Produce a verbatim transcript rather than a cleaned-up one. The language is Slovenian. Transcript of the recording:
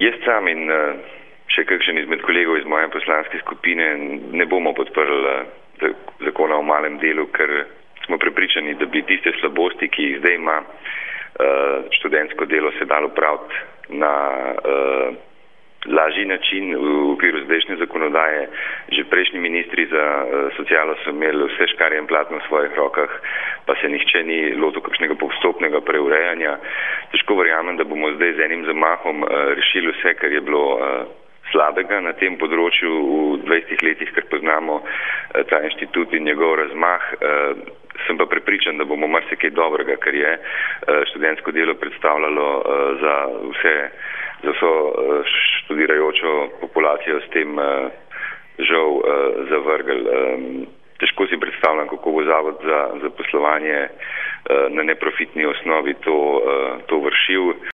Jaz sam in še kakšen izmed kolegov iz moje poslanske skupine ne bomo podprli zakona o malem delu, ker smo prepričani, da bi tiste slabosti, ki jih zdaj ima študentsko delo, se dalo opraviti na lažji način v okviru zdajšnje zakonodaje. Že prejšnji ministri za socialo so imeli vse škarje in platno v svojih rokah, pa se nihče ni lotil kakšnega postopnega preurejanja. Težko verjamem, da bomo zdaj z enim zamahom rešili vse, kar je bilo slabega na tem področju v dvajsetih letih, ker poznamo ta inštitut in njegov razmah. Sem pa prepričan, da bomo marsikaj dobrega, kar je študentsko delo predstavljalo za vse, za vso študirajočo populacijo s tem žal zavrgli. Težko si predstavljam, kako bo Zavod za zaposlovanje na neprofitni osnovi to, to vršil.